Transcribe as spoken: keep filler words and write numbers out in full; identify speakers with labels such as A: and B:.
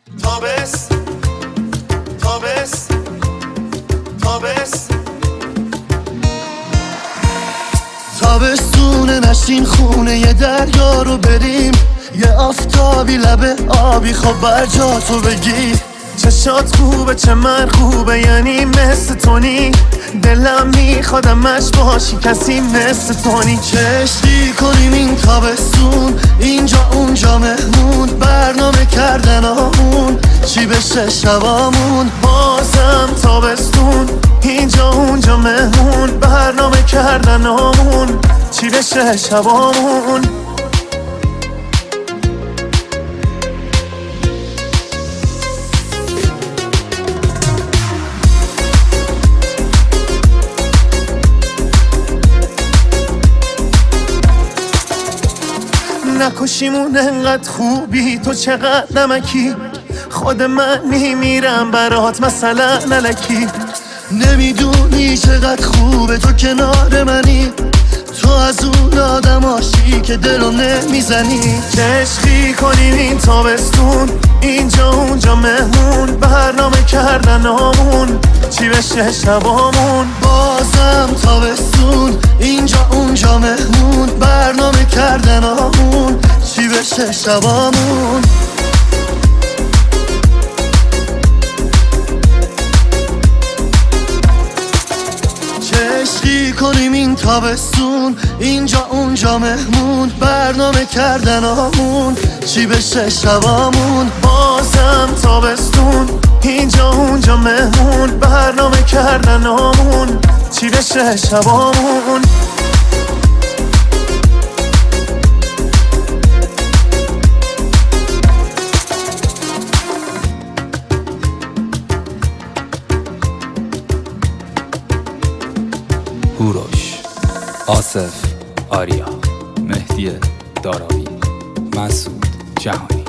A: تابس تابس تابس
B: تابستونه نشین خونه یه دریا رو بریم، یه آفتابی لبه آبی خب بر جا تو بگی.
A: چشات خوبه چه من خوبه یعنی مثل تونی، دلم میخوادمش باشی کسی مثل تونی.
B: چشتی کنیم این تابستون اینجا اونجا مهمون، برنامه کردن آمون چی بشه شبامون.
A: بازم تابستون اینجا اونجا مهمون، برنامه کردن آمون چی بشه شبامون. نکشیمون انقدر خوبی تو چقدر نمکی، خود من میمیرم برات مثلا نلکی.
B: نمیدونی چقدر خوبه تو کنار منی، تو از اون آدماشی که دلو نمیزنی.
A: چشقی کنیم این تابستون اینجا اونجا مهمون، برنامه کردن آمون چی بشه شبامون.
B: بازم تابستون اینجا اونجا مهمون، برنامه کردن آمون چی بشه شبامون. چشقی کنیم این تابستون اینجا اونجا مهمون، برنامه کردن آمون چی بشه شبامون.
A: بازم تابستون اینجا اونجا مهمون، برنامه کردن آمون چی بشه شبامون.
C: هوروش، آصف، آریا، مهدی داراوی، مسعود جهانی.